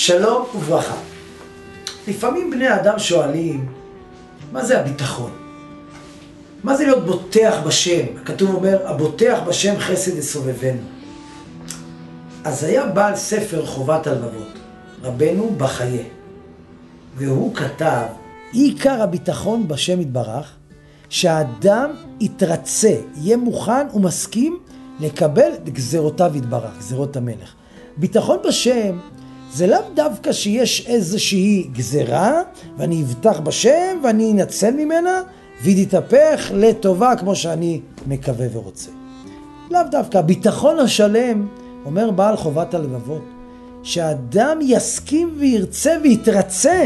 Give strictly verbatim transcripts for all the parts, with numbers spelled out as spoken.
שלום וברכה. לפעמים בני האדם שואלים, מה זה הביטחון? מה זה להיות בוטח בשם? הכתוב אומר, הבוטח בשם חסד יסובבנו. אז היה בעל ספר חובת הלבבות, רבנו בחיי, והוא כתב, עיקר הביטחון בשם יתברך, שהאדם יתרצה, יהיה מוכן ומסכים לקבל את גזרותיו יתברך, גזרות המלך. ביטחון בשם זה לאו דווקא שיש איזושהי גזרה, ואני אבטח בשם ואני אנצל ממנה, והיא תתהפך לטובה כמו שאני מקווה ורוצה. לאו דווקא, הביטחון השלם, אומר בעל חובת הלבבות, שהאדם יסכים וירצה ויתרצה,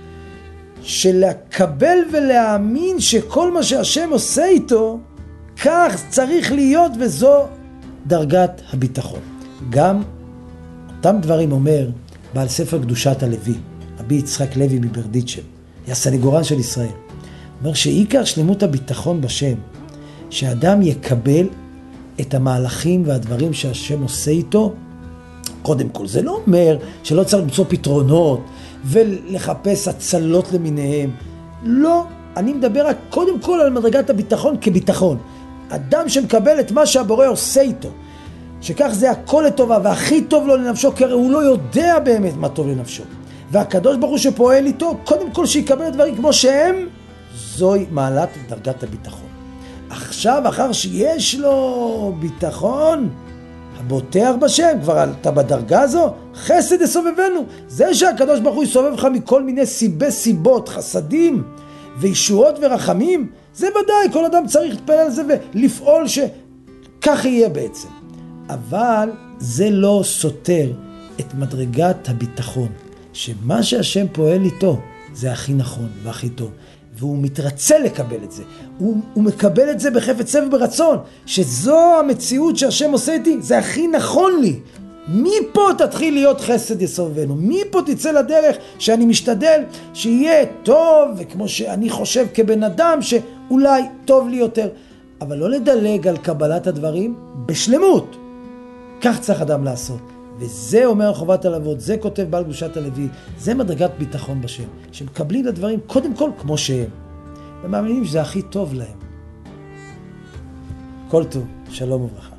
שלקבל ולהאמין שכל מה שהשם עושה איתו, כך צריך להיות, וזו דרגת הביטחון. גם אותם דברים אומר בעל ספר קדושת הלוי, רבי יצחק לוי מברדיצ'ב, היה סניגורן של ישראל. אומר שעיקר שלמות הביטחון בשם, שהאדם יקבל את המהלכים והדברים שהשם עושה איתו, קודם כל. זה לא אומר שלא צריך למצוא פתרונות ולחפש הצלות למיניהם. לא, אני מדבר רק קודם כל על מדרגת הביטחון כביטחון. אדם שמקבל את מה שהבורא עושה איתו, שכך זה הכל לטובה והכי טוב לו לנפשו, כי הוא לא יודע באמת מה טוב לנפשו. והקדוש ברוך הוא שפועל איתו, קודם כל שיקבל את דברים כמו שהם, זוהי מעלת דרגת הביטחון. עכשיו, אחר שיש לו ביטחון, הבוטח בשם, כבר אתה בדרגה הזו, חסד יסובבנו. זה שהקדוש ברוך הוא יסובב לך מכל מיני סיבי סיבות, חסדים וישועות ורחמים, זה ודאי, כל אדם צריך להתפלל על זה ולפעול שכך יהיה בעצם. אבל זה לא סותר את מדרגת הביטחון, שמה שהשם פועל איתו זה הכי נכון והכי טוב, והוא מתרצה לקבל את זה, הוא, הוא מקבל את זה בחפץ לב וברצון, שזו המציאות שהשם עושה איתי, זה הכי נכון לי. מפה תתחיל להיות חסד יסובבנו, מפה תצא לדרך שאני משתדל שיהיה טוב, וכמו שאני חושב כבן אדם שאולי טוב לי יותר, אבל לא לדלג על קבלת הדברים בשלמות. כך צריך אדם לעשות. וזה אומר חובת הלבבות, זה כותב בעל קדושת הלוי, זה מדרגת ביטחון בשם, שמקבלים את הדברים קודם כל כמו שהם, ומאמינים שזה הכי טוב להם. כל טוב, שלום וברכה.